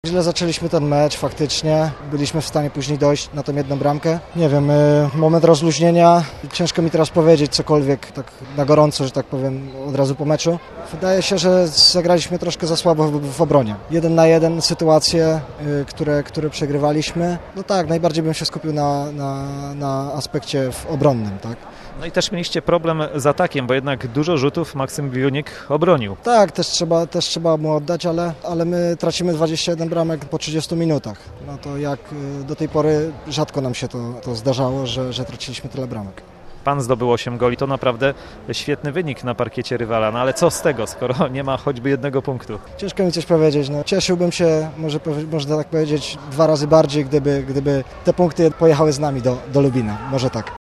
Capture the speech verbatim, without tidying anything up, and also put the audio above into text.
Źle zaczęliśmy ten mecz faktycznie, byliśmy w stanie później dojść na tą jedną bramkę. Nie wiem, moment rozluźnienia, ciężko mi teraz powiedzieć cokolwiek tak na gorąco, że tak powiem, od razu po meczu. Wydaje się, że zagraliśmy troszkę za słabo w, w obronie. Jeden na jeden sytuacje, które, które przegrywaliśmy. No tak, najbardziej bym się skupił na, na, na aspekcie obronnym, tak. No i też mieliście problem z atakiem, bo jednak dużo rzutów Maksym Biliunik obronił. Tak, też trzeba, też trzeba mu oddać, ale, ale my tracimy dwadzieścia jeden bramek po trzydziestu minutach. No to jak do tej pory rzadko nam się to, to zdarzało, że, że traciliśmy tyle bramek. Pan zdobył osiem goli, to naprawdę świetny wynik na parkiecie rywala, no ale co z tego, skoro nie ma choćby jednego punktu? Ciężko mi coś powiedzieć, no cieszyłbym się, może można tak powiedzieć, dwa razy bardziej, gdyby, gdyby te punkty pojechały z nami do, do Lubina, może tak.